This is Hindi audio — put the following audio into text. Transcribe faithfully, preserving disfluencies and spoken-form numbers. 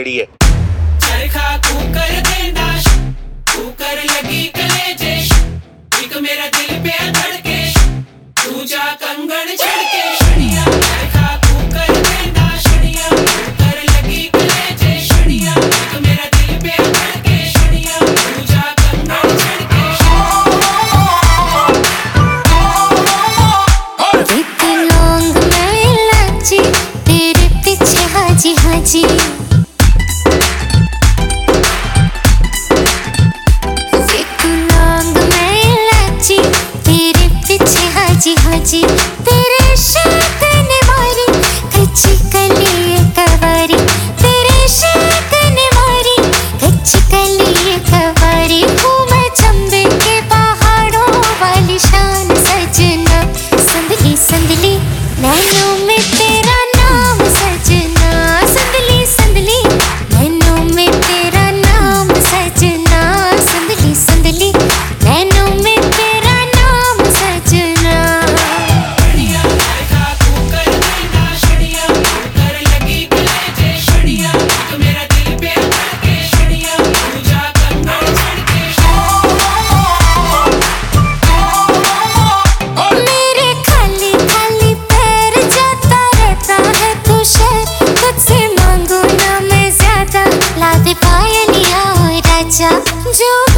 है। चरखा कुकर देना, कुकर लगी कलेजे, एक मेरा दिल पे धड़के, दूजा कंगन छड़के। शनिया चरखा कुकर देना, शनिया कुकर लगी कलेजे, शनिया एक मेरा दिल पे धड़के, शनिया दूजा कंगन छड़के। एक लौंग मैं इलायची, तेरे पीछे हाजी हाजी। हाजी हाजी तेरे शाक ने मारी कच्ची कली कवारी, तेरे शाक ने मारी कच्ची कली कवारी। हूँ मैं चंबे के पहाड़ों वाली शान सजना, संदली संदली नैनों में तेरा नाम सजना, संदली संदली नैनों में तेरा नाम सजना, संदली संदली नैनों में तेरा नाम सजना। जो